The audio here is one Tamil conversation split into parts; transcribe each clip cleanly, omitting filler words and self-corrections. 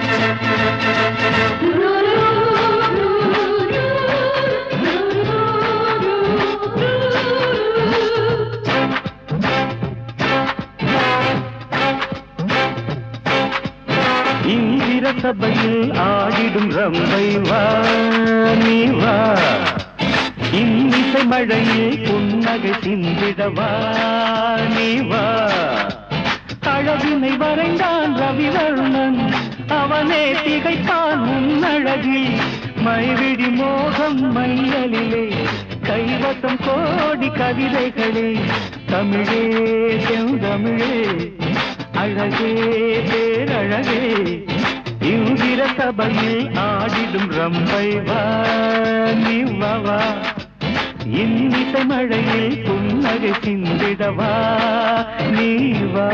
இந்திர சபையில் ஆடிடும் ரம்பை வா நீ வா, இன்னிசை மழையில் புன்னகை சிந்திடவா நீ வா. அழகினை வரைந்தான் ரவிவர்மன், அவனே திகைப்பான் உன்னழகில். மைவிடி மோகம் மையலிலே, கைவசம் கோடி கவிதைகளே. தமிழே செந்தமிழே, அழகே பேரழகே, இந்திர சபையில் ஆடிடும் ரம்பை வா நீ வா. இன்னிசை மழையில் புன்னகை சிந்திடவா நீ வா.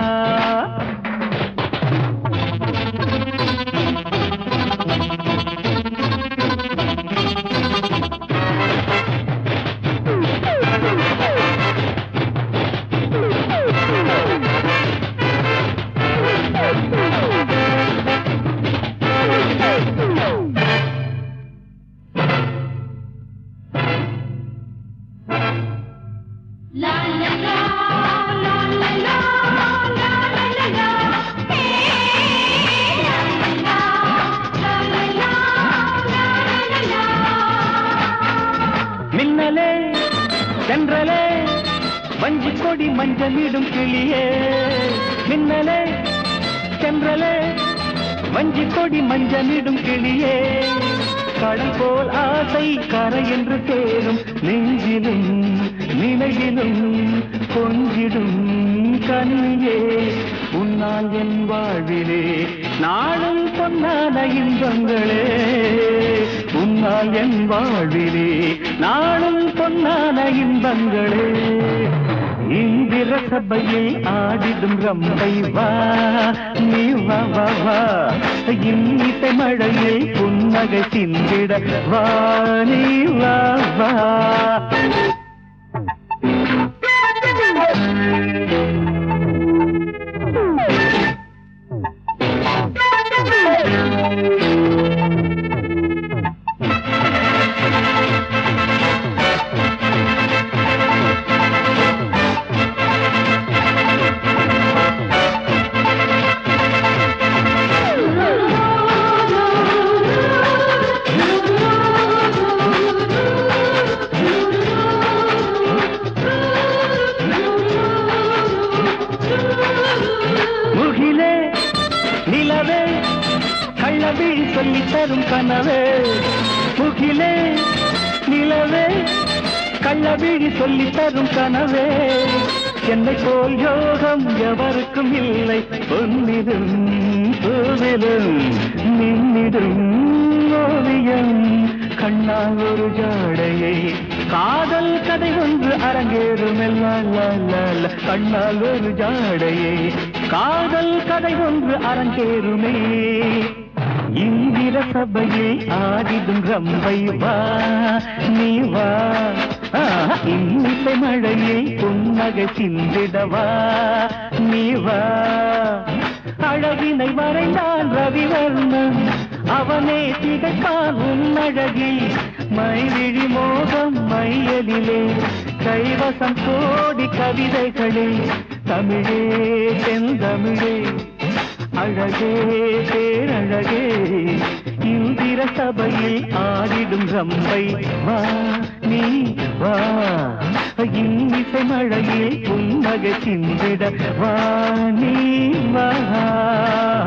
மின்னலே சென்றலே வஞ்சி கொடி மஞ்சளிடும் கிளியே. மின்னலே சென்றலே வஞ்சி கொடி மஞ்சளிடும் கிளியே. கடல் போல் ஆசை கரை என்று தேரும், நெஞ்சிலும் நிலையிலும் கொஞ்சிடும் கண்ணியே. உன்னால் என் வாழ்விலே நாளும் பொன்னான இன்பங்களே. உன்னால் என் வாழ்விலே நாளும் பொன்னான இன்பங்களே. இந்திர சபையில் ஆடிடும் ரம்பை வா நீ வா வா வா. இன்னிசை மழையில் புன்னகை சிந்திட வா நீ வா வா. நிலவே கள்ளவிழி சொல்லி தரும் கனவே. முகிலே நிலவே கள்ளவிழி சொல்லி தரும் கனவே. என்னை போல் யோகம் எவருக்கும் இல்லை, பொன்னிடும் பூவிலும் நின்னிடும் ஓவியம். கண்ணால் ஒரு ஜாடையை காதல் கதை ஒன்று அரங்கேறுமெல்லாம். கண்ணால் ஒரு ஜாடையை காதல் கதை ஒன்று அரங்கேறுமே. இந்திர சபையில் ஆடிடும் ரம்பை வா நீ வா. இன்னிசை மழையில் புன்னகை சிந்திடவா நீ வா. அழகினை வரைந்தான் ரவிவர்மன், அவனே திகைப்பான் உன்னழகில். மைவிழி மோகம் மையலிலே, கைவசம் கோடி கவிதைகளே. தமிழே செந்தமிழே, அழகே பேரழகே, இந்திர சபையில் ஆடிடும் ரம்பை வா நீ வா. இன்னிசை மழையில் புன்னகை சிந்திட வா நீ வா.